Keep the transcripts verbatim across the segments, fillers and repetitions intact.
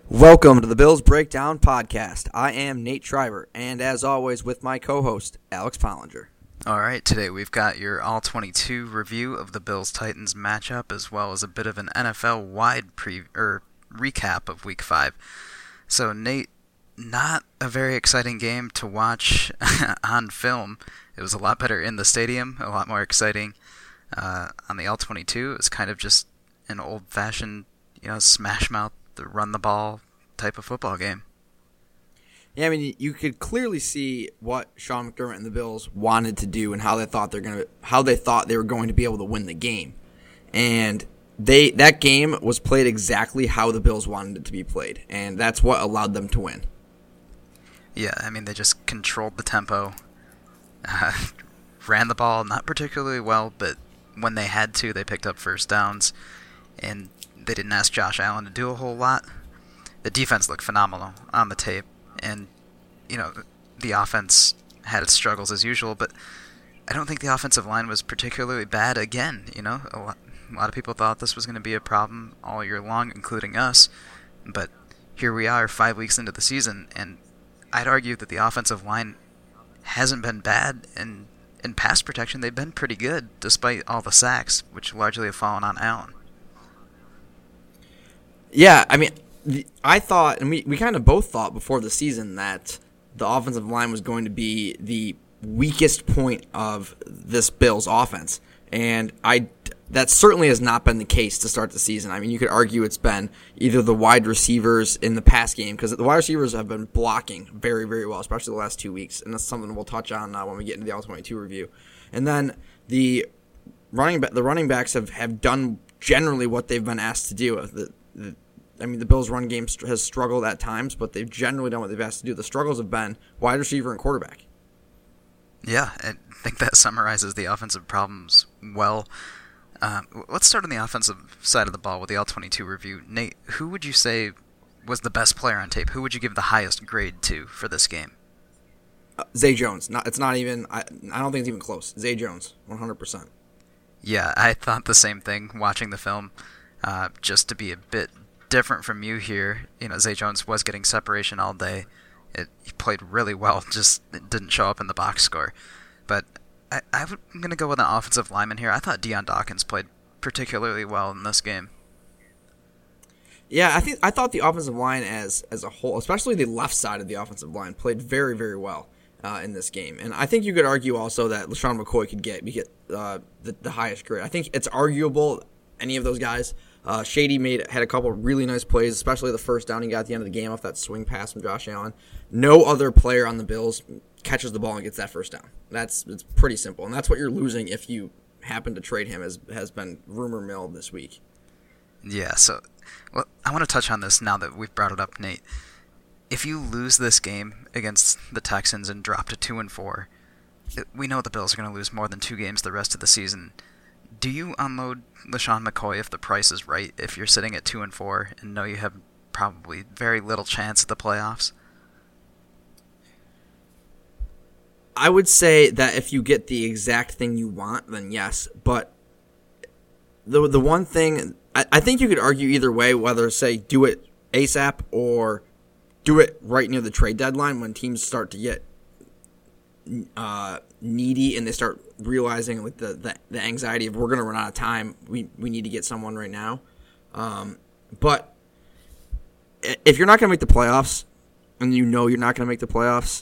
Welcome to the Bills Breakdown Podcast. I am Nate Shriver, and as always, with my co-host, Alex Pollinger. All right, today we've got your All twenty-two review of the Bills-Titans matchup, as well as a bit of an N F L-wide pre- er, recap of Week five. So, Nate, not a very exciting game to watch on film. It was a lot better in the stadium, a lot more exciting uh, on the All twenty-two. It was kind of just an old-fashioned, you know, smash-mouth, run the ball type of football game. Yeah, I mean, you could clearly see what Sean McDermott and the Bills wanted to do and how they thought they're going to, how they thought they were going to be able to win the game. And they that game was played exactly how the Bills wanted it to be played, and that's what allowed them to win. Yeah, I mean, they just controlled the tempo, uh, ran the ball not particularly well, but when they had to, they picked up first downs, and they didn't ask Josh Allen to do a whole lot. The defense looked phenomenal on the tape, and, you know, the offense had its struggles as usual, but I don't think the offensive line was particularly bad again, you know? A lot, a lot of people thought this was going to be a problem all year long, including us, but here we are five weeks into the season, and I'd argue that the offensive line hasn't been bad, and in pass protection they've been pretty good, despite all the sacks, which largely have fallen on Allen. Yeah, I mean, the, I thought, and we, we kind of both thought before the season that the offensive line was going to be the weakest point of this Bills offense. And I, that certainly has not been the case to start the season. I mean, you could argue it's been either the wide receivers in the pass game, because the wide receivers have been blocking very, very well, especially the last two weeks. And that's something we'll touch on uh, when we get into the All twenty-two review. And then the running, ba- the running backs have, have done generally what they've been asked to do. The, the, I mean, the Bills' run game has struggled at times, but they've generally done what they've asked to do. The struggles have been wide receiver and quarterback. Yeah, I think that summarizes the offensive problems well. Uh, let's start on the offensive side of the ball with the All twenty-two review. Nate, who would you say was the best player on tape? Who would you give the highest grade to for this game? Uh, Zay Jones. Not, it's not even, I, I don't think it's even close. Zay Jones, one hundred percent. Yeah, I thought the same thing watching the film. Uh, just to be a bit different from you here, you know, Zay Jones was getting separation all day. It, he played really well, just it didn't show up in the box score. But I, I'm going to go with an offensive lineman here. I thought Dion Dawkins played particularly well in this game. Yeah, I think I thought the offensive line as as a whole, especially the left side of the offensive line, played very, very well uh, in this game. And I think you could argue also that LeSean McCoy could get, get uh, the, the highest grade. I think it's arguable any of those guys. Uh, Shady made had a couple of really nice plays, especially the first down he got at the end of the game off that swing pass from Josh Allen. No other player on the Bills catches the ball and gets that first down. That's it's pretty simple, and that's what you're losing if you happen to trade him, as has been rumor mill this week. Yeah, so well, I want to touch on this now that we've brought it up, Nate. If you lose this game against the Texans and drop to two and four, we know the Bills are going to lose more than two games the rest of the season. Do you unload LeSean McCoy if the price is right, if you're sitting at two and four and know you have probably very little chance at the playoffs? I would say that if you get the exact thing you want, then yes. But the the one thing, I, I think you could argue either way, whether, say, do it ASAP or do it right near the trade deadline when teams start to get uh, needy and they start realizing like the, the, the anxiety of we're going to run out of time. We we need to get someone right now. Um, but if you're not going to make the playoffs and you know you're not going to make the playoffs,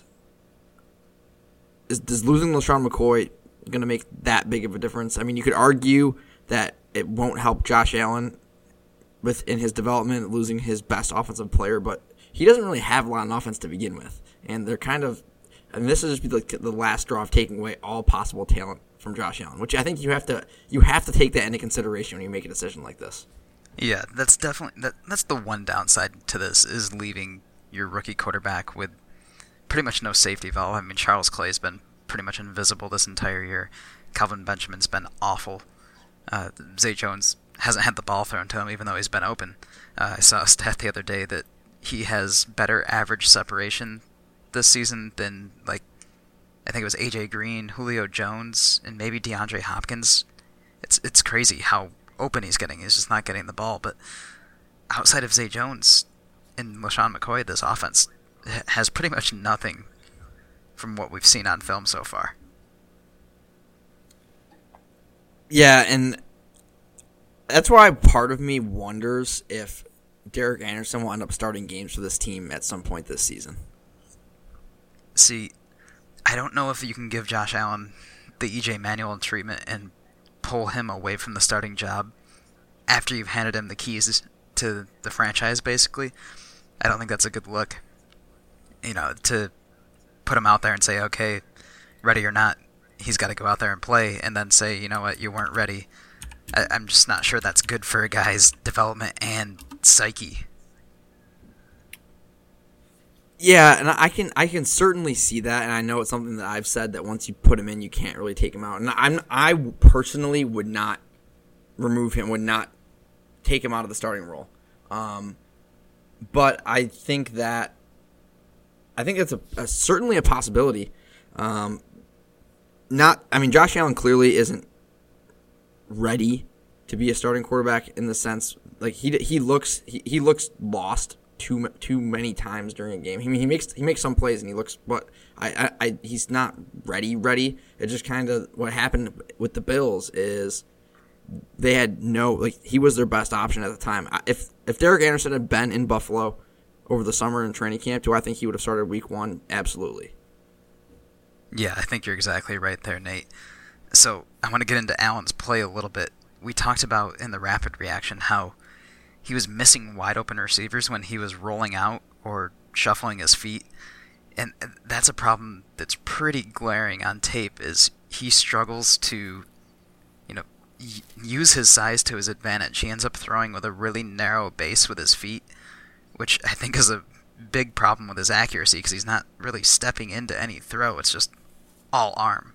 is does losing LeSean McCoy going to make that big of a difference? I mean, you could argue that it won't help Josh Allen with in his development, losing his best offensive player, but he doesn't really have a lot of offense to begin with, and they're kind of. And this will just be like the last straw of taking away all possible talent from Josh Allen, which I think you have to you have to take that into consideration when you make a decision like this. Yeah, that's definitely that, that's the one downside to this is leaving your rookie quarterback with pretty much no safety valve. I mean, Charles Clay's been pretty much invisible this entire year. Calvin Benjamin's been awful. Uh, Zay Jones hasn't had the ball thrown to him, even though he's been open. Uh, I saw a stat the other day that he has better average separation this season than, like, I think it was A J Green, Julio Jones, and maybe DeAndre Hopkins. It's it's crazy how open he's getting. He's just not getting the ball. But outside of Zay Jones, in LaShawn McCoy, this offense has pretty much nothing from what we've seen on film so far. Yeah, and that's why part of me wonders if Derek Anderson will end up starting games for this team at some point this season. See, I don't know if you can give Josh Allen the E J Manuel treatment and pull him away from the starting job after you've handed him the keys to the franchise, basically. I don't think that's a good look. You know, to put him out there and say, okay, ready or not, he's got to go out there and play, and then say, you know what, you weren't ready. I, I'm just not sure that's good for a guy's development and psyche. Yeah, and I can I can certainly see that, and I know it's something that I've said that once you put him in, you can't really take him out. And I'm I personally would not remove him, would not take him out of the starting role. Um, but I think that I think it's a, a certainly a possibility. Um, not, I mean, Josh Allen clearly isn't ready to be a starting quarterback in the sense like he he looks he, he looks lost too too many times during a game. He he makes he makes some plays and he looks, but I, I, I he's not ready ready. It just kind of what happened with the Bills is they had no like he was their best option at the time. If if Derek Anderson had been in Buffalo over the summer in training camp, do I think he would have started week one? Absolutely. Yeah, I think you're exactly right there, Nate. So I want to get into Allen's play a little bit. We talked about in the rapid reaction how he was missing wide open receivers when he was rolling out or shuffling his feet. And that's a problem that's pretty glaring on tape is he struggles to, you know, y- use his size to his advantage. He ends up throwing with a really narrow base with his feet, which I think is a big problem with his accuracy because he's not really stepping into any throw. It's just all arm.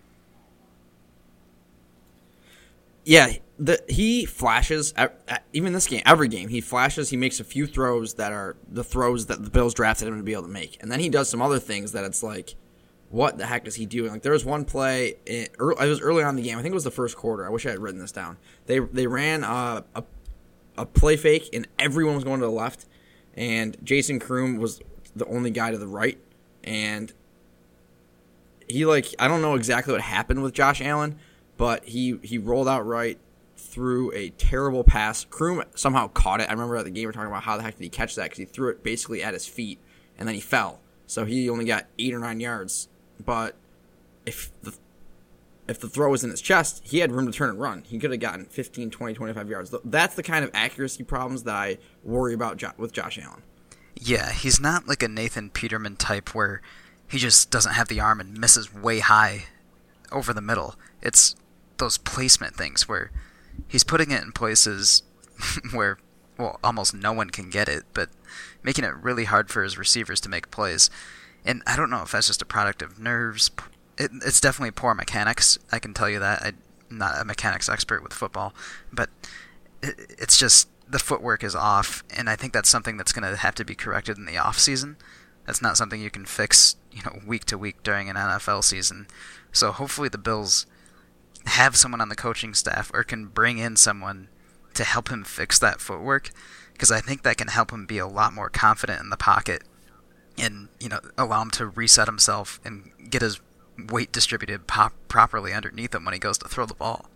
Yeah, the, he flashes, even this game, every game, he flashes, he makes a few throws that are the throws that the Bills drafted him to be able to make. And then he does some other things that it's like, what the heck is he doing? Like, there was one play, in, it was early on in the game, I think it was the first quarter, I wish I had written this down. They they ran a, a, a play fake, and everyone was going to the left, and Jason Kroom was the only guy to the right. And he, like, I don't know exactly what happened with Josh Allen, but he, he rolled out right, threw a terrible pass. Kroom somehow caught it. I remember at the game we were talking about how the heck did he catch that because he threw it basically at his feet, and then he fell. So he only got eight or nine yards. But if the if the throw was in his chest, he had room to turn and run. He could have gotten fifteen, twenty, twenty-five yards. That's the kind of accuracy problems that I worry about with Josh Allen. Yeah, he's not like a Nathan Peterman type where he just doesn't have the arm and misses way high over the middle. It's those placement things where he's putting it in places where, well, almost no one can get it, but making it really hard for his receivers to make plays. And I don't know if that's just a product of nerves. It, it's definitely poor mechanics, I can tell you that. I'm not a mechanics expert with football, but it, it's just the footwork is off, and I think that's something that's going to have to be corrected in the off season. That's not something you can fix, you know, week to week during an N F L season. So hopefully the Bills have someone on the coaching staff or can bring in someone to help him fix that footwork, because I think that can help him be a lot more confident in the pocket and, you know, allow him to reset himself and get his weight distributed pop- properly underneath him when he goes to throw the ball.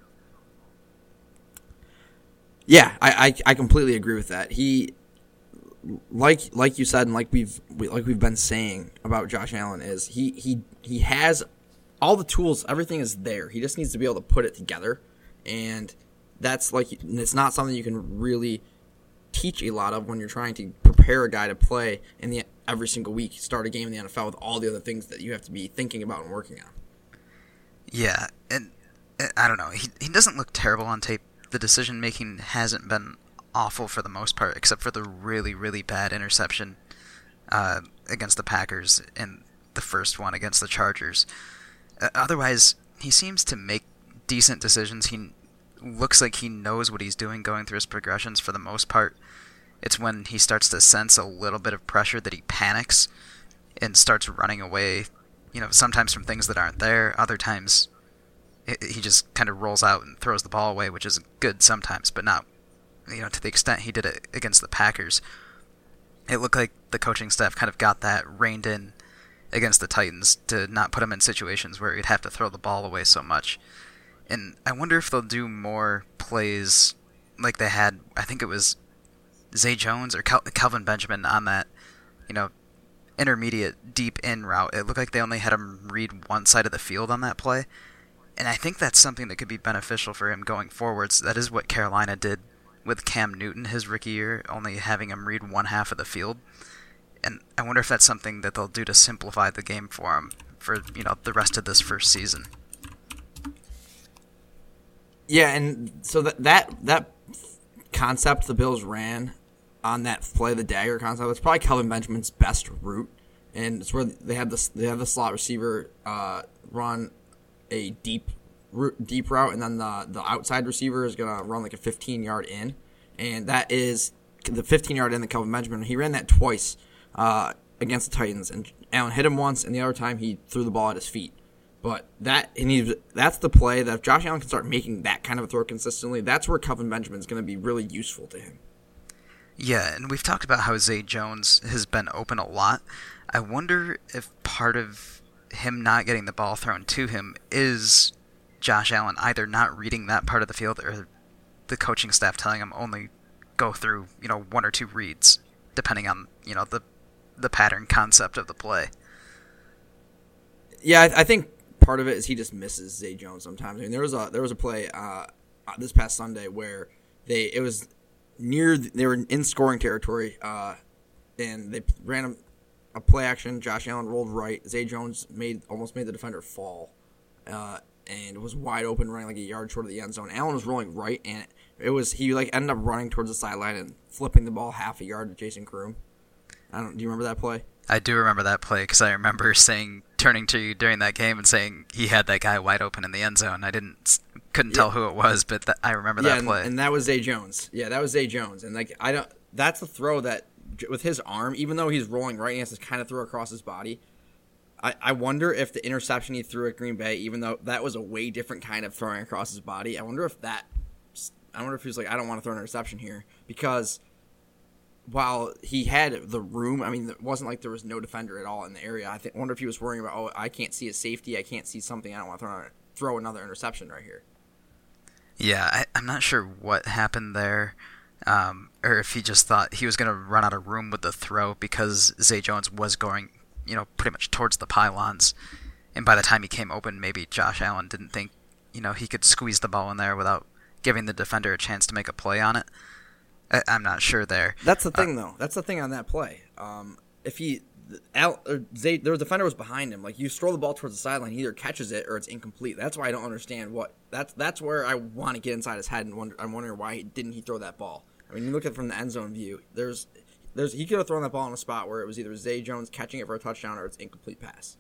Yeah, I, I, I completely agree with that. He, like like you said, and like we've we, like we've been saying about Josh Allen, is he he he has all the tools, everything is there. He just needs to be able to put it together, and that's like it's not something you can really teach a lot of when you're trying to prepare a guy to play in the every single week, start a game in the N F L with all the other things that you have to be thinking about and working on. Yeah, and I don't know. He he doesn't look terrible on tape. The decision making hasn't been awful for the most part, except for the really really bad interception uh, against the Packers and the first one against the Chargers. Uh, otherwise, he seems to make decent decisions. He looks like he knows what he's doing going through his progressions for the most part. It's when he starts to sense a little bit of pressure that he panics and starts running away, you know, sometimes from things that aren't there. Other times, it, he just kind of rolls out and throws the ball away, which is good sometimes, but not, you know, to the extent he did it against the Packers. it looked like the coaching staff kind of got that reined in against the Titans to not put him in situations where he'd have to throw the ball away so much. And I wonder if they'll do more plays like they had, I think it was Zay Jones or Kel- Kelvin Benjamin on that, you know, intermediate deep in route. It looked like they only had him read one side of the field on that play. And I think that's something that could be beneficial for him going forwards. That is what Carolina did with Cam Newton his rookie year, only having him read one half of the field. And I wonder if that's something that they'll do to simplify the game for him for, you know, the rest of this first season. Yeah, and so that that, that concept the Bills ran on that play, the dagger concept, it's probably Kelvin Benjamin's best route. And it's where they have the, they have the slot receiver uh, run a deep deep route, and then the the outside receiver is going to run like a fifteen-yard in. And that is the fifteen-yard in that Kelvin Benjamin. He ran that twice uh, against the Titans, and Allen hit him once, and the other time he threw the ball at his feet. But that and he, that's the play that if Josh Allen can start making that kind of a throw consistently, that's where Kelvin Benjamin is going to be really useful to him. Yeah, and we've talked about how Zay Jones has been open a lot. I wonder if part of him not getting the ball thrown to him is Josh Allen either not reading that part of the field or the coaching staff telling him only go through, you know, one or two reads, depending on, you know, the the pattern concept of the play. Yeah, I, I think part of it is he just misses Zay Jones sometimes. I mean, there was a there was a play uh, this past Sunday where they it was near they were in scoring territory, uh, and they ran a, a play action. Josh Allen rolled right. Zay Jones made almost made the defender fall, uh, and was wide open, running like a yard short of the end zone. Allen was rolling right, and it was he like ended up running towards the sideline and flipping the ball half a yard to Jason Kroom. I don't. Do you remember that play? I do remember that play because I remember saying, turning to you during that game and saying he had that guy wide open in the end zone. I didn't, couldn't yeah. tell who it was, but th- I remember yeah, that play. And, and that was Zay Jones. Yeah, that was Zay Jones. And like I don't, that's the throw that with his arm, even though he's rolling right, he has to kind of throw across his body. I, I wonder if the interception he threw at Green Bay, even though that was a way different kind of throwing across his body, I wonder if that, I wonder if he was like, I don't want to throw an interception here because. While he had the room, I mean, it wasn't like there was no defender at all in the area. I think, wonder if he was worrying about, oh, I can't see a safety, I can't see something, I don't want to throw, throw another interception right here. Yeah, I, I'm not sure what happened there, um, or if he just thought he was going to run out of room with the throw because Zay Jones was going, you know, pretty much towards the pylons, and by the time he came open, maybe Josh Allen didn't think, you know, he could squeeze the ball in there without giving the defender a chance to make a play on it. I'm not sure there. That's the thing, uh, though. That's the thing on that play. Um, if he, Al, or Zay, the defender was behind him. Like you throw the ball towards the sideline, he either catches it or it's incomplete. That's why I don't understand what. That's that's where I want to get inside his head and wonder. I'm wondering why he, didn't he throw that ball? I mean, you look at it from the end zone view. There's, there's he could have thrown that ball in a spot where it was either Zay Jones catching it for a touchdown or it's incomplete pass.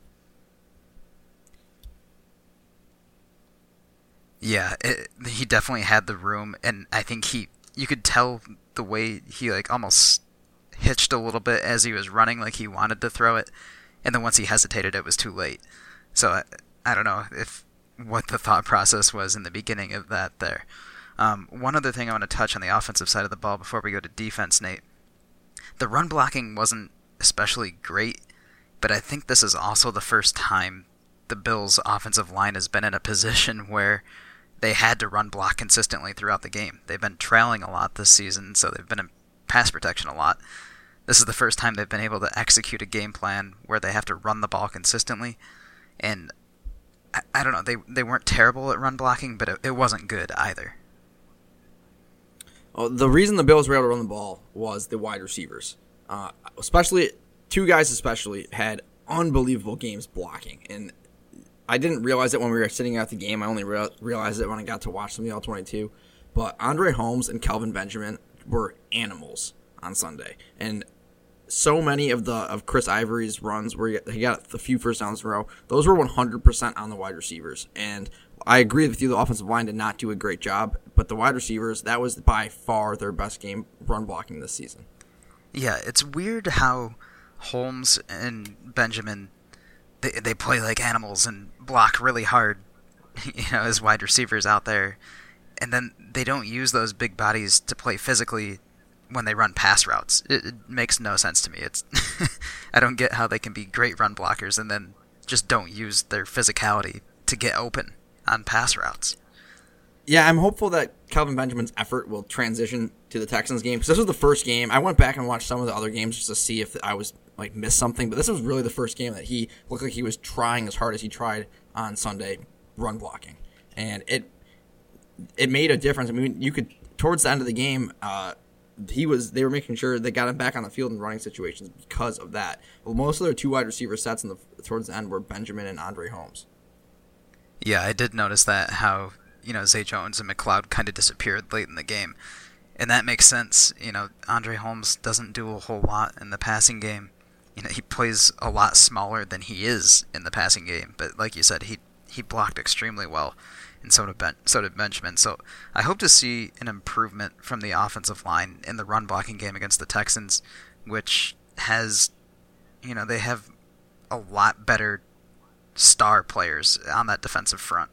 Yeah, it, he definitely had the room, and I think he. You could tell the way he like almost hitched a little bit as he was running, like he wanted to throw it, and then once he hesitated, it was too late. So I, I don't know if what the thought process was in the beginning of that there. Um, one other thing I want to touch on the offensive side of the ball before we go to defense, Nate. The run blocking wasn't especially great, but I think this is also the first time the Bills' offensive line has been in a position where they had to run block consistently throughout the game. They've been trailing a lot this season, so they've been in pass protection a lot. This is the first time they've been able to execute a game plan where they have to run the ball consistently. And I, I don't know, they they weren't terrible at run blocking, but it, it wasn't good either. Well, the reason the Bills were able to run the ball was the wide receivers. Uh, especially, two guys especially had unbelievable games blocking. And I didn't realize it when we were sitting at the game. I only re- realized it when I got to watch some of the All twenty-two. But Andre Holmes and Kelvin Benjamin were animals on Sunday. And so many of the of Chris Ivory's runs where he got a few first downs in a row, those were one hundred percent on the wide receivers. And I agree with you, the offensive line did not do a great job. But the wide receivers, that was by far their best game run blocking this season. Yeah, it's weird how Holmes and Benjamin, they they play like animals and block really hard, you know, as wide receivers out there. And then they don't use those big bodies to play physically when they run pass routes. It, it makes no sense to me. It's I don't get how they can be great run blockers and then just don't use their physicality to get open on pass routes. Yeah, I'm hopeful that Kelvin Benjamin's effort will transition to the Texans game, because this was the first game. I went back and watched some of the other games just to see if I was like missed something, but this was really the first game that he looked like he was trying as hard as he tried on Sunday run blocking, and it it made a difference. I mean, you could towards the end of the game, uh, he was they were making sure they got him back on the field in running situations because of that. Well, most of their two wide receiver sets in the towards the end were Benjamin and Andre Holmes. Yeah, I did notice that, how, you know, Zay Jones and McLeod kind of disappeared late in the game. And that makes sense. You know, Andre Holmes doesn't do a whole lot in the passing game. You know, he plays a lot smaller than he is in the passing game. But like you said, he, he blocked extremely well, and so did, ben, so did Benjamin. So I hope to see an improvement from the offensive line in the run blocking game against the Texans, which has, you know, they have a lot better star players on that defensive front.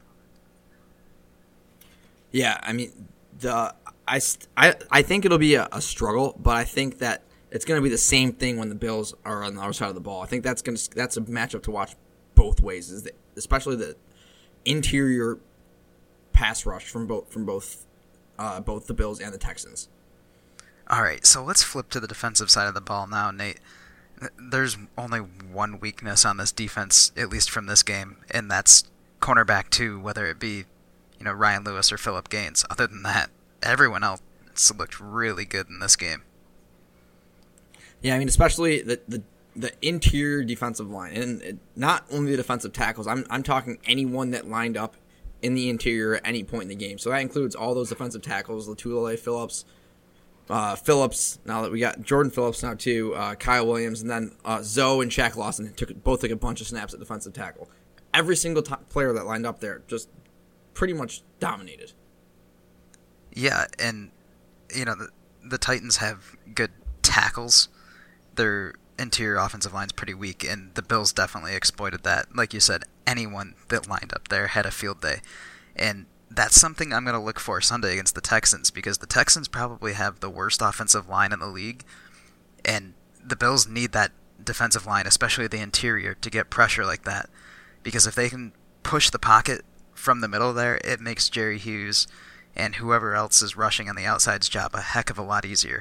Yeah, I mean, the I, I, I think it'll be a, a struggle, but I think that it's going to be the same thing when the Bills are on the other side of the ball. I think that's going to that's a matchup to watch both ways, is that, especially the interior pass rush from both from both uh, both the Bills and the Texans. All right, so let's flip to the defensive side of the ball now, Nate. There's only one weakness on this defense, at least from this game, and that's cornerback two, whether it be, you know, Ryan Lewis or Phillip Gaines. Other than that, everyone else looked really good in this game. Yeah, I mean, especially the the, the interior defensive line, and it, not only the defensive tackles. I'm I'm talking anyone that lined up in the interior at any point in the game. So that includes all those defensive tackles: Latulilae, Phillips, uh, Phillips. Now that we got Jordan Phillips now too, uh, Kyle Williams, and then uh, Zoe and Shaq Lawson took both took a bunch of snaps at defensive tackle. Every single t- player that lined up there just pretty much dominated. Yeah, and you know the the Titans have good tackles. Their interior offensive line's pretty weak, and the Bills definitely exploited that. Like you said, anyone that lined up there had a field day. And that's something I'm going to look for Sunday against the Texans, because the Texans probably have the worst offensive line in the league, and the Bills need that defensive line, especially the interior, to get pressure like that. Because if they can push the pocket from the middle there, it makes Jerry Hughes and whoever else is rushing on the outside's job a heck of a lot easier.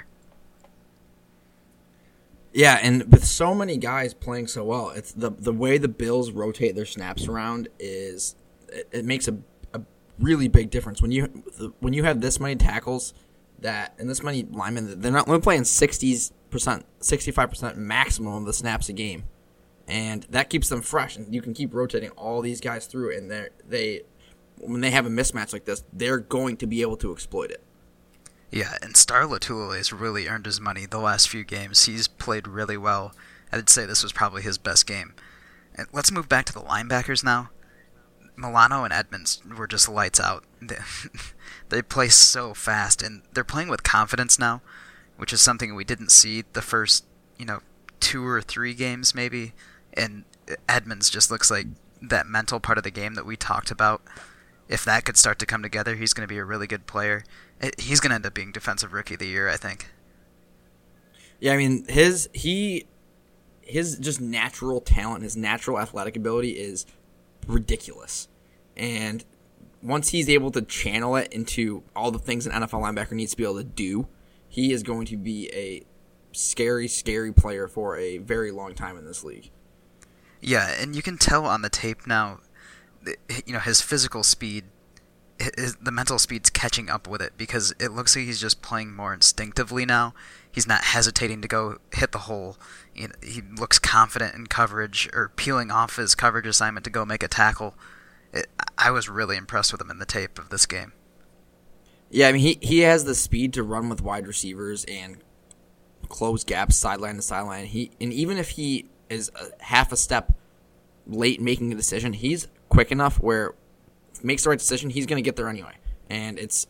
Yeah, and with so many guys playing so well, it's the the way the Bills rotate their snaps around is it, it makes a, a really big difference when you when you have this many tackles that and this many linemen. They're not only playing sixty percent, sixty-five percent maximum of the snaps a game, and that keeps them fresh. And you can keep rotating all these guys through, and they they when they have a mismatch like this, they're going to be able to exploit it. Yeah, and Star Latulilae has really earned his money the last few games. He's played really well. I'd say this was probably his best game. And let's move back to the linebackers now. Milano and Edmonds were just lights out. They, they play so fast, and they're playing with confidence now, which is something we didn't see the first, you know, two or three games maybe. And Edmonds just looks like that mental part of the game that we talked about. If that could start to come together, he's going to be a really good player. He's going to end up being Defensive Rookie of the Year, I think. Yeah, I mean, his he his just natural talent, his natural athletic ability is ridiculous. And once he's able to channel it into all the things an N F L linebacker needs to be able to do, he is going to be a scary, scary player for a very long time in this league. Yeah, and you can tell on the tape now, you know, his physical speed, his, the mental speed's catching up with it, because it looks like he's just playing more instinctively now. He's not hesitating to go hit the hole. You know, he looks confident in coverage, or peeling off his coverage assignment to go make a tackle. It, I was really impressed with him in the tape of this game. Yeah, I mean, he, he has the speed to run with wide receivers and close gaps sideline to sideline. He and even if he is a half a step late making a decision, he's quick enough where if he makes the right decision, he's going to get there anyway. And it's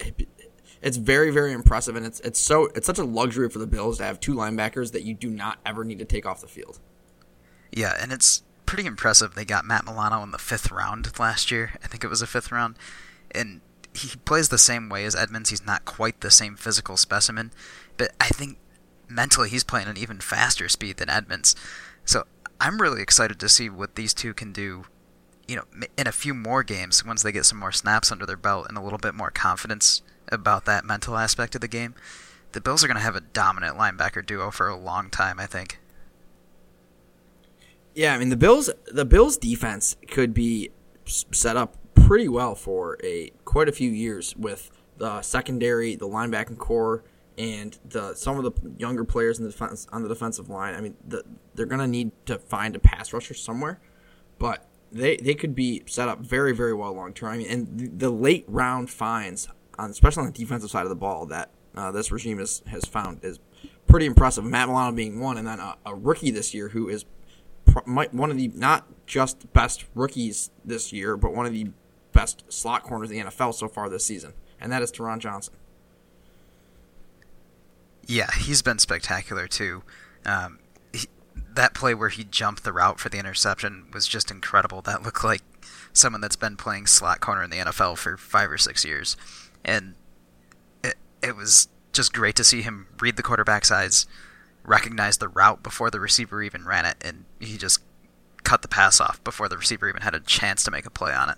it's very, very impressive, and it's it's so it's such a luxury for the Bills to have two linebackers that you do not ever need to take off the field. Yeah, and it's pretty impressive. They got Matt Milano in the fifth round last year. I think it was a fifth round. And he plays the same way as Edmonds. He's not quite the same physical specimen, but I think mentally he's playing an even faster speed than Edmonds. So I'm really excited to see what these two can do, you know, in a few more games once they get some more snaps under their belt and a little bit more confidence about that mental aspect of the game. The Bills are going to have a dominant linebacker duo for a long time, I think. Yeah, I mean the Bills the Bills defense could be set up pretty well for a quite a few years with the secondary, the linebacking core, and the some of the younger players in the defense on the defensive line. I mean, the, they're going to need to find a pass rusher somewhere, but they they could be set up very very well long term. I mean, and the, the late round finds, on, especially on the defensive side of the ball, that uh, this regime is, has found is pretty impressive. Matt Milano being one, and then a, a rookie this year who is one of the not just best rookies this year, but one of the best slot corners in the N F L so far this season, and that is Taron Johnson. Yeah, he's been spectacular too. Um, he, that play where he jumped the route for the interception was just incredible. That looked like someone that's been playing slot corner in the N F L for five or six years, and it it was just great to see him read the quarterback's eyes, recognize the route before the receiver even ran it, and he just cut the pass off before the receiver even had a chance to make a play on it.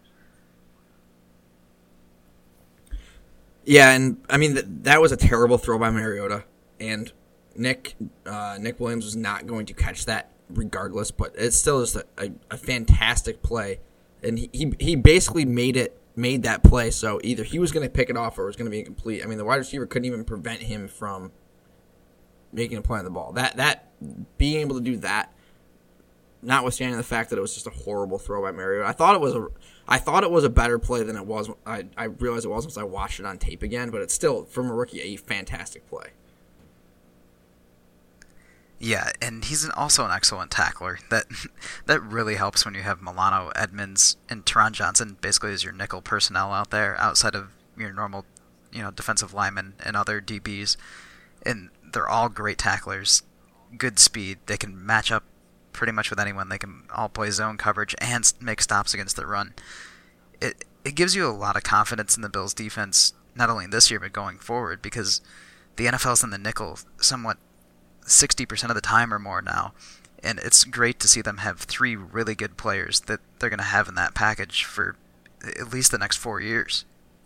Yeah, and I mean, th- that was a terrible throw by Mariota, and Nick uh, Nick Williams was not going to catch that regardless, but it's still just a, a, a fantastic play, and he, he he basically made it made that play, so either he was going to pick it off or it was going to be incomplete. I mean, the wide receiver couldn't even prevent him from making a play on the ball. That that being able to do that, notwithstanding the fact that it was just a horrible throw by Mariota, I thought it was a I thought it was a better play than it was. I I realized it was once I watched it on tape again, but it's still, from a rookie, a fantastic play. Yeah, and he's an, also an excellent tackler. That that really helps when you have Milano, Edmonds, and Taron Johnson basically as your nickel personnel out there, outside of your normal, you know, defensive linemen and other D Bs. And they're all great tacklers, good speed. They can match up pretty much with anyone. They can all play zone coverage and make stops against the run. It it gives you a lot of confidence in the Bills' defense, not only this year but going forward, because the N F L's in the nickel somewhat sixty percent of the time or more now, and it's great to see them have three really good players that they're going to have in that package for at least the next four years.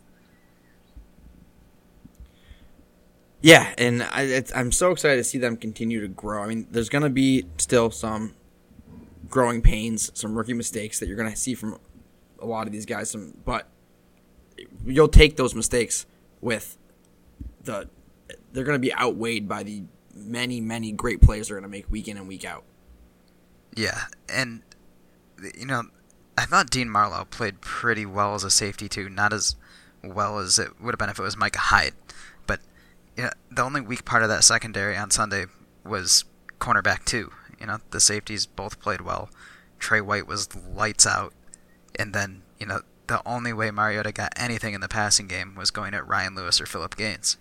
Yeah, and I, it's, I'm so excited to see them continue to grow. I mean, there's going to be still some growing pains, some rookie mistakes that you're going to see from a lot of these guys, some, but you'll take those mistakes with the – they're going to be outweighed by the many, many great plays they're going to make week in and week out. Yeah, and, you know, I thought Dean Marlowe played pretty well as a safety, too. Not as well as it would have been if it was Micah Hyde. But you know, the only weak part of that secondary on Sunday was cornerback, too. You know, the safeties both played well. Trey White was lights out. And then, you know, the only way Mariota got anything in the passing game was going at Ryan Lewis or Phillip Gaines.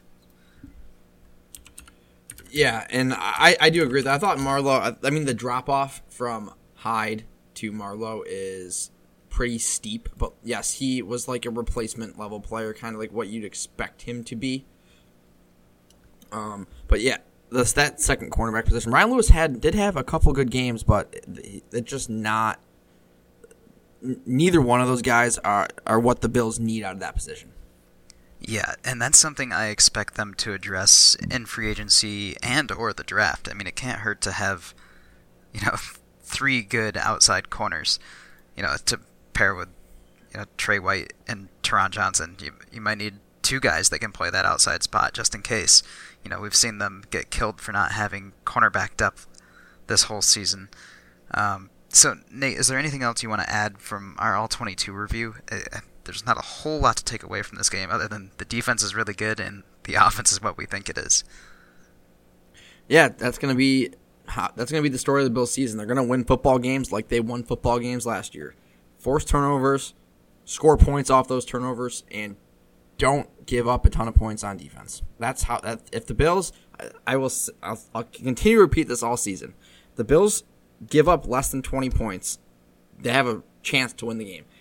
Yeah, and I, I do agree with that. I thought Marlowe, I mean, the drop-off from Hyde to Marlowe is pretty steep. But, yes, he was like a replacement-level player, kind of like what you'd expect him to be. Um, But, yeah, the, that second cornerback position, Ryan Lewis had did have a couple good games, but it, it just not – neither one of those guys are, are what the Bills need out of that position. Yeah, and that's something I expect them to address in free agency and or the draft. I mean, it can't hurt to have, you know, three good outside corners, you know, to pair with, you know, Trey White and Taron Johnson. You you might need two guys that can play that outside spot just in case. You know, we've seen them get killed for not having cornerback depth this whole season. Um, so, Nate, is there anything else you want to add from our all twenty-two review? Uh, There's not a whole lot to take away from this game other than the defense is really good and the offense is what we think it is. Yeah, that's going to be that's going to be the story of the Bills season. They're going to win football games like they won football games last year. Force turnovers, score points off those turnovers, and don't give up a ton of points on defense. That's how that if the Bills I, I will I'll, I'll continue to repeat this all season. The Bills give up less than twenty points, they have a chance to win the game.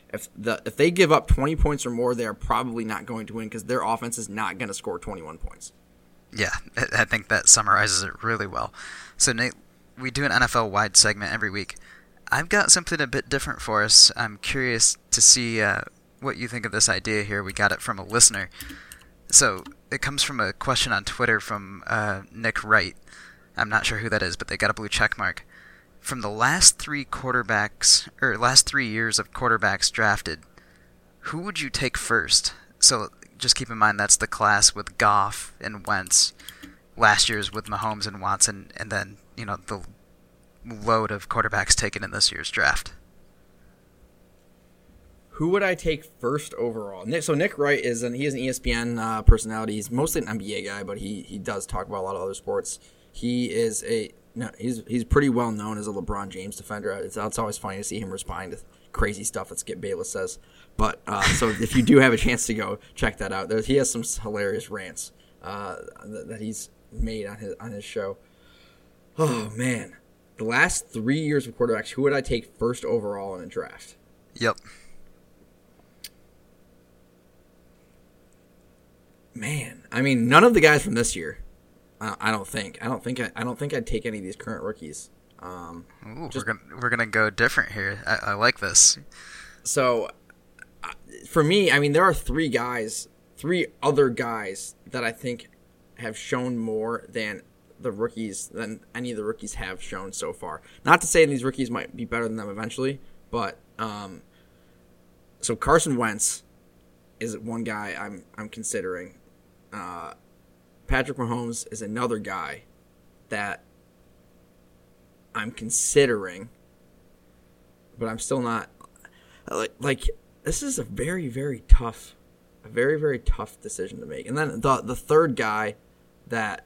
If the if they give up twenty points or more, they are probably not going to win because their offense is not going to score twenty-one points. Yeah, I think that summarizes it really well. So, Nate, we do an N F L-wide segment every week. I've got something a bit different for us. I'm curious to see uh, what you think of this idea here. We got it from a listener. So, it comes from a question on Twitter from uh, Nick Wright. I'm not sure who that is, but they got a blue check mark. From the last three quarterbacks, or last three years of quarterbacks drafted, who would you take first? So, just keep in mind that's the class with Goff and Wentz, last year's with Mahomes and Watson, and then, you know, the load of quarterbacks taken in this year's draft. Who would I take first overall? Nick, so Nick Wright is an he is an E S P N uh, personality. He's mostly an N B A guy, but he he does talk about a lot of other sports. He is a no, he's he's pretty well known as a LeBron James defender. It's, it's always funny to see him responding to crazy stuff that Skip Bayless says. But uh, so if you do have a chance to go check that out, there he has some hilarious rants uh, that, that he's made on his on his show. Oh man, the last three years of quarterbacks, who would I take first overall in a draft? Yep. Man, I mean, none of the guys from this year. I, I don't think. I don't think. I, I don't think I'd take any of these current rookies. Um, Ooh, just, we're gonna we're gonna go different here. I, I like this. So, uh, for me, I mean, there are three guys, three other guys that I think have shown more than the rookies than any of the rookies have shown so far. Not to say these rookies might be better than them eventually, but um, so Carson Wentz is one guy I'm I'm considering. Uh, Patrick Mahomes is another guy that I'm considering, but I'm still not like like this is a very very tough, a very very tough decision to make. And then the the third guy that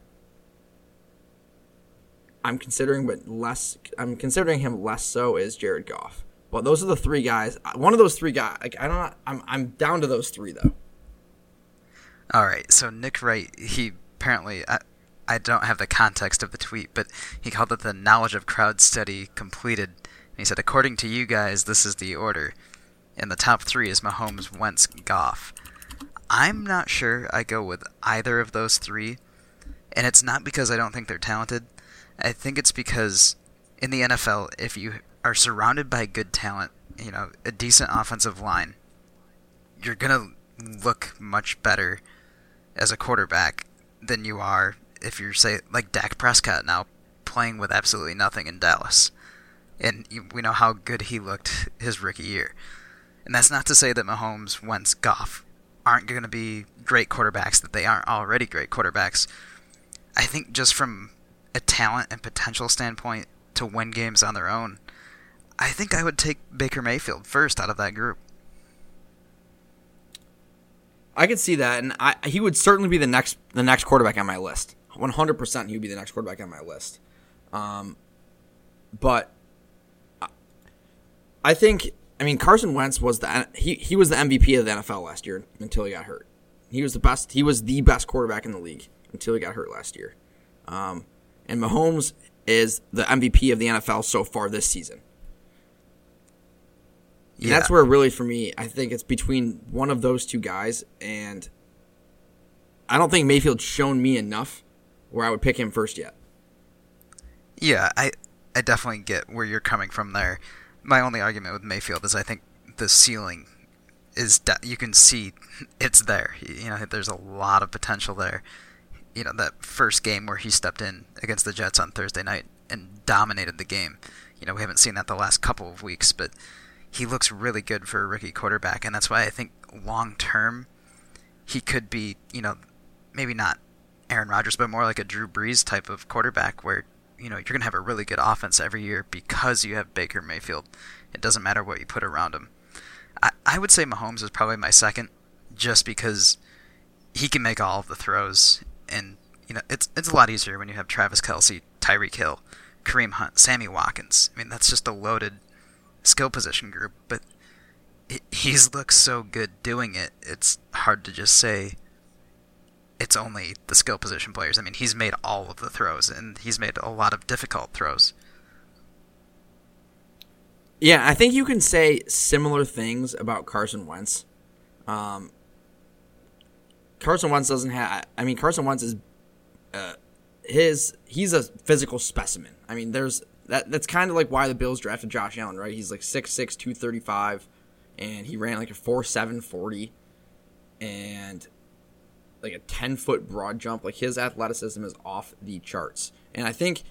I'm considering, but less I'm considering him less so is Jared Goff. But those are the three guys. One of those three guys. Like I don't. I'm I'm down to those three though. All right. So Nick Wright, he apparently. I, I don't have the context of the tweet, but he called it the knowledge of crowd study completed. And he said, according to you guys, this is the order. And the top three is Mahomes, Wentz, Goff. I'm not sure I go with either of those three. And it's not because I don't think they're talented. I think it's because in the N F L, if you are surrounded by good talent, you know, a decent offensive line, you're going to look much better as a quarterback than you are if you're, say, like Dak Prescott now playing with absolutely nothing in Dallas. And you, we know how good he looked his rookie year. And that's not to say that Mahomes, Wentz, Goff aren't going to be great quarterbacks, that they aren't already great quarterbacks. I think just from a talent and potential standpoint to win games on their own, I think I would take Baker Mayfield first out of that group. I could see that, and I, he would certainly be the next the next quarterback on my list. one hundred percent he would be the next quarterback on my list. Um, but I think, I mean, Carson Wentz was the he, he was the M V P of the N F L last year until he got hurt. He was the best. He was the best quarterback in the league until he got hurt last year. Um, and Mahomes is the M V P of the N F L so far this season. And yeah. That's where really, for me, I think it's between one of those two guys, and I don't think Mayfield's shown me enough where I would pick him first yet. Yeah, I I definitely get where you're coming from there. My only argument with Mayfield is I think the ceiling is de- you can see it's there. You know, there's a lot of potential there. You know, that first game where he stepped in against the Jets on Thursday night and dominated the game. You know, we haven't seen that the last couple of weeks, but he looks really good for a rookie quarterback, and that's why I think long term he could be, you know, maybe not Aaron Rodgers, but more like a Drew Brees type of quarterback where, you know, you're going to have a really good offense every year because you have Baker Mayfield. It doesn't matter what you put around him. I, I would say Mahomes is probably my second, just because he can make all of the throws, and, you know, it's it's a lot easier when you have Travis Kelce, Tyreek Hill, Kareem Hunt, Sammy Watkins. I mean, that's just a loaded skill position group, but he's looked so good doing it, it's hard to just say it's only the skill position players. I mean, he's made all of the throws, and he's made a lot of difficult throws. Yeah, I think you can say similar things about Carson Wentz. Um, Carson Wentz doesn't have. I mean, Carson Wentz is uh, his. He's a physical specimen. I mean, there's that. That's kind of like why the Bills drafted Josh Allen, right? He's like six six, two thirty-five, and he ran like a four seven forty, and like a ten foot broad jump. Like his athleticism is off the charts, and I think.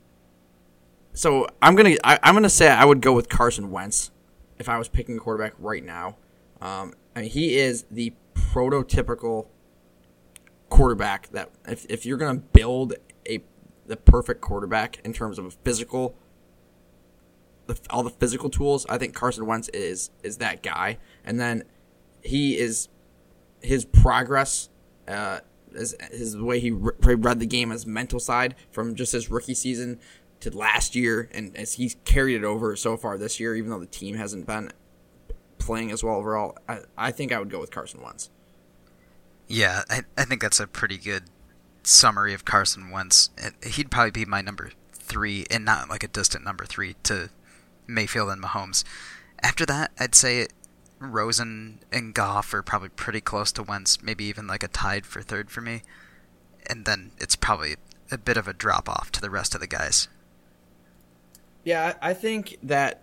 So I'm gonna I, I'm gonna say I would go with Carson Wentz if I was picking a quarterback right now. Um, I mean, he is the prototypical quarterback that if if you're gonna build a the perfect quarterback in terms of a physical, the, all the physical tools, I think Carson Wentz is is that guy. And then he is his progress, uh, his, his way he re- read the game, his mental side from just his rookie season to last year, and as he's carried it over so far this year, even though the team hasn't been playing as well overall, I, I think I would go with Carson Wentz. Yeah, I, I think that's a pretty good summary of Carson Wentz. He'd probably be my number three, and not like a distant number three to Mayfield and Mahomes. After that, I'd say Rosen and Goff are probably pretty close to Wentz, maybe even like a tied for third for me. And then it's probably a bit of a drop-off to the rest of the guys. Yeah, I think that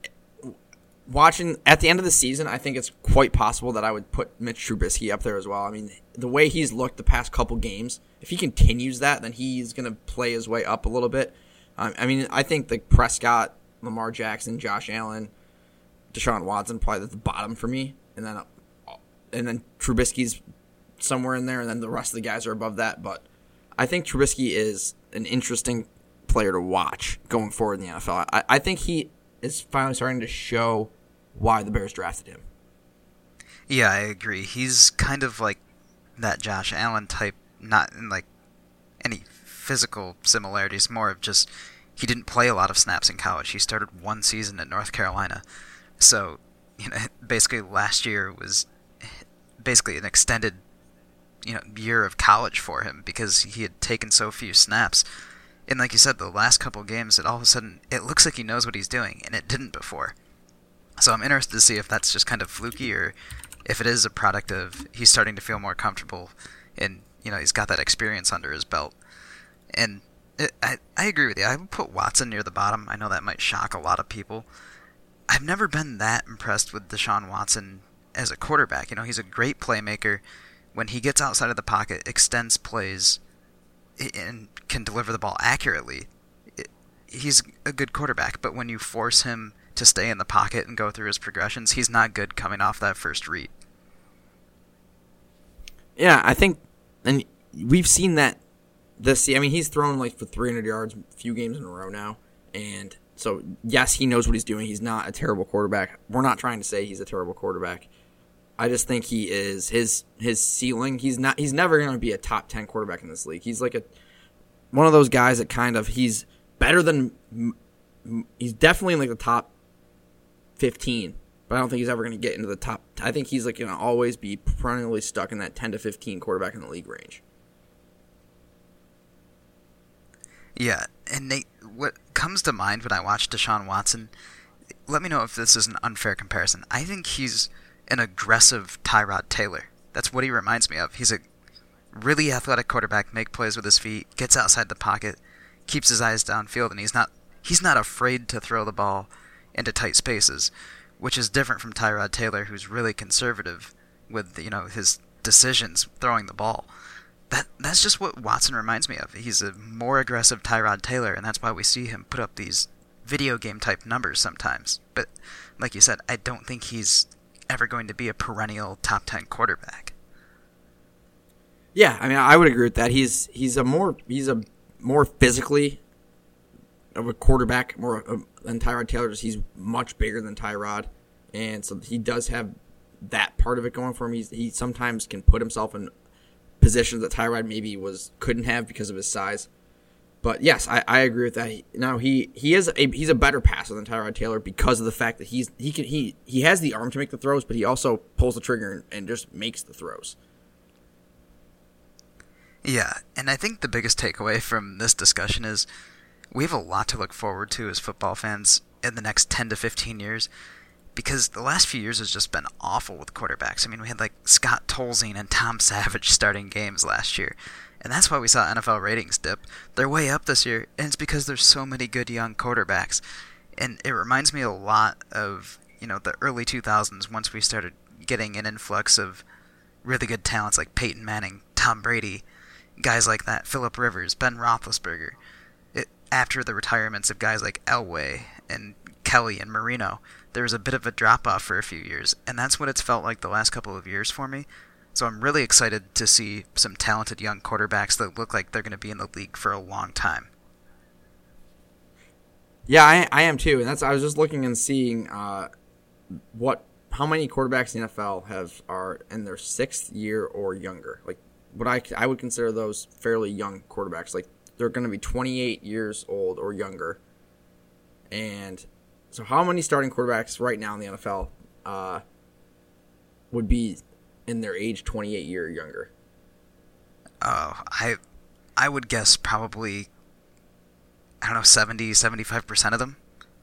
watching at the end of the season, I think it's quite possible that I would put Mitch Trubisky up there as well. I mean, the way he's looked the past couple games, if he continues that, then he's going to play his way up a little bit. Um, I mean, I think the Prescott, Lamar Jackson, Josh Allen, Deshaun Watson probably at the bottom for me, and then and then Trubisky's somewhere in there, and then the rest of the guys are above that. But I think Trubisky is an interesting player to watch going forward in the N F L. I, I think he is finally starting to show why the Bears drafted him. Yeah, I agree. He's kind of like that Josh Allen type, not in like any physical similarities, more of just he didn't play a lot of snaps in college. He started one season at North Carolina. So, you know, basically last year was basically an extended, you know, year of college for him because he had taken so few snaps. And like you said, the last couple games, it all of a sudden, it looks like he knows what he's doing, and it didn't before. So I'm interested to see if that's just kind of fluky or if it is a product of he's starting to feel more comfortable and, you know, he's got that experience under his belt. And it, I, I agree with you. I would put Watson near the bottom. I know that might shock a lot of people. I've never been that impressed with Deshaun Watson as a quarterback. You know, he's a great playmaker. When he gets outside of the pocket, extends plays, and can deliver the ball accurately, it, he's a good quarterback. But when you force him to stay in the pocket and go through his progressions, he's not good coming off that first read. Yeah, I think, and we've seen that this. I mean, he's thrown like for three hundred yards a few games in a row now, and so yes, he knows what he's doing. He's not a terrible quarterback. We're not trying to say he's a terrible quarterback. I just think he is his his ceiling. He's not. He's never going to be a top ten quarterback in this league. He's like a one of those guys that kind of he's better than. He's definitely in like the top fifteen, but I don't think he's ever going to get into the top. I think he's like going to always be perennially stuck in that ten to fifteen quarterback in the league range. Yeah, and Nate, what comes to mind when I watch Deshaun Watson? Let me know if this is an unfair comparison. I think he's an aggressive Tyrod Taylor. That's what he reminds me of. He's a really athletic quarterback, make plays with his feet, gets outside the pocket, keeps his eyes downfield, and he's not he's not afraid to throw the ball into tight spaces, which is different from Tyrod Taylor, who's really conservative with, you know, his decisions throwing the ball. That that's just what Watson reminds me of. He's a more aggressive Tyrod Taylor, and that's why we see him put up these video game type numbers sometimes. But like you said, I don't think he's ever going to be a perennial top ten quarterback. Yeah, I mean, I would agree with that. He's he's a more he's a more physically of a quarterback more uh, than Tyrod Taylor. Just he's much bigger than Tyrod, and so he does have that part of it going for him. He's, he sometimes can put himself in positions that Tyrod maybe was couldn't have because of his size. But yes, I, I agree with that. Now he, he is a he's a better passer than Tyrod Taylor because of the fact that he's he can he he has the arm to make the throws, but he also pulls the trigger and, and just makes the throws. Yeah, and I think the biggest takeaway from this discussion is we have a lot to look forward to as football fans in the next ten to fifteen years, because the last few years has just been awful with quarterbacks. I mean, we had like Scott Tolzien and Tom Savage starting games last year, and that's why we saw N F L ratings dip. They're way up this year, and it's because there's so many good young quarterbacks. And it reminds me a lot of, you know, the early two thousands, once we started getting an influx of really good talents like Peyton Manning, Tom Brady, guys like that, Phillip Rivers, Ben Roethlisberger. It, after the retirements of guys like Elway and Kelly and Marino, there was a bit of a drop-off for a few years, and that's what it's felt like the last couple of years for me. So I'm really excited to see some talented young quarterbacks that look like they're going to be in the league for a long time. Yeah, I, I am too, and that's I was just looking and seeing uh, what how many quarterbacks in the N F L have are in their sixth year or younger. Like, what I I would consider those fairly young quarterbacks. Like, they're going to be twenty-eight years old or younger, and so how many starting quarterbacks right now in the N F L uh, would be in their age twenty-eight year or younger? Oh, I I would guess probably, I don't know, seventy, seventy-five percent of them.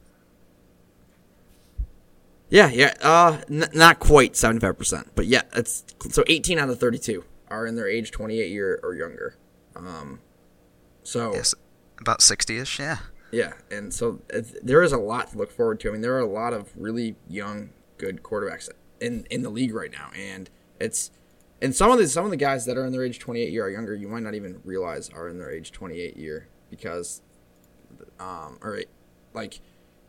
Yeah, yeah, uh, n- not quite seventy-five percent, but yeah, it's so eighteen out of thirty-two are in their age twenty-eight year or younger. Um, so yes, about sixty-ish, yeah. Yeah, and so it's, there is a lot to look forward to. I mean, there are a lot of really young, good quarterbacks in, in the league right now, and it's and some of the some of the guys that are in their age twenty-eight year or younger, you might not even realize are in their age twenty-eight year because, um, or like,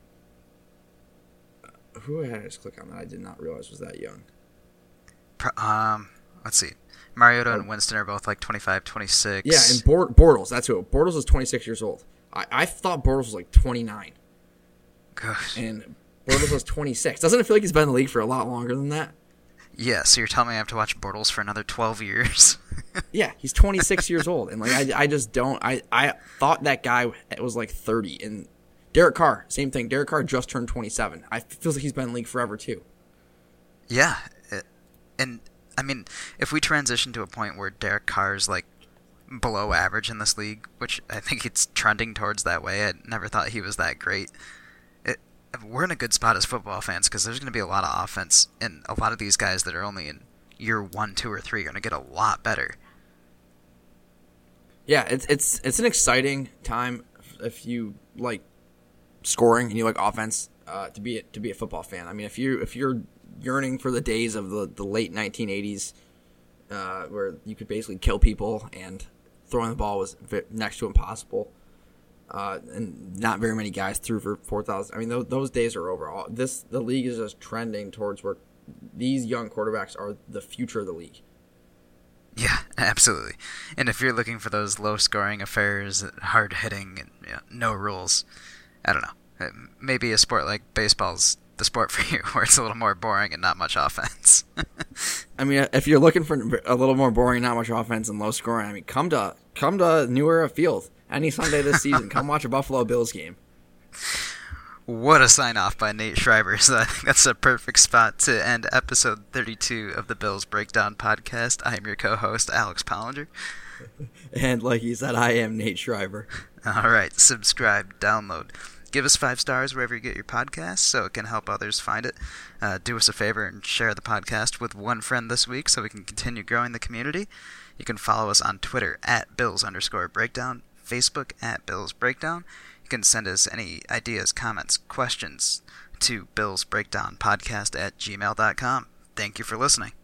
who had I just click on that I did not realize was that young. Um, let's see, Mariota and Winston are both like twenty-five, twenty-six. Yeah, and Bort- Bortles, that's who. Bortles is twenty-six years old. I, I thought Bortles was like twenty-nine. Gosh. And Bortles was twenty-six. Doesn't it feel like he's been in the league for a lot longer than that? Yeah, so you're telling me I have to watch Bortles for another twelve years? Yeah, he's twenty-six years old. And like I, I just don't I, I thought that guy was like thirty. And Derek Carr, same thing. Derek Carr just turned twenty-seven. I feels like he's been in the league forever too. Yeah. It, and I mean, if we transition to a point where Derek Carr's like below average in this league, which I think it's trending towards that way. I never thought he was that great. It, we're in a good spot as football fans because there's going to be a lot of offense, and a lot of these guys that are only in year one, two, or three are going to get a lot better. Yeah, it's it's it's an exciting time if you like scoring and you like offense uh, to be a, to be a football fan. I mean, if you if you're yearning for the days of the, the late nineteen eighties uh, where you could basically kill people and throwing the ball was next to impossible, uh, and not very many guys threw for four thousand. I mean, those, those days are over. All, this the league is just trending towards where these young quarterbacks are the future of the league. Yeah, absolutely. And if you're looking for those low-scoring affairs, hard-hitting, and you know, no rules, I don't know. Maybe a sport like baseball's the sport for you, where it's a little more boring and not much offense. I mean, if you're looking for a little more boring, not much offense, and low scoring, I mean, come to come to New Era Field any Sunday this season. Come watch a Buffalo Bills game. What a sign-off by Nate Schreiber. So I think that's a perfect spot to end episode thirty-two of the Bills Breakdown podcast. I am your co-host, Alex Pollinger. And like he said, I am Nate Schreiber. All right, subscribe, download. Give us five stars wherever you get your podcasts so it can help others find it. Uh, do us a favor and share the podcast with one friend this week so we can continue growing the community. You can follow us on Twitter at Bills underscore Breakdown, Facebook at Bills Breakdown. You can send us any ideas, comments, questions to billsbreakdownpodcast at gmail dot com. Thank you for listening.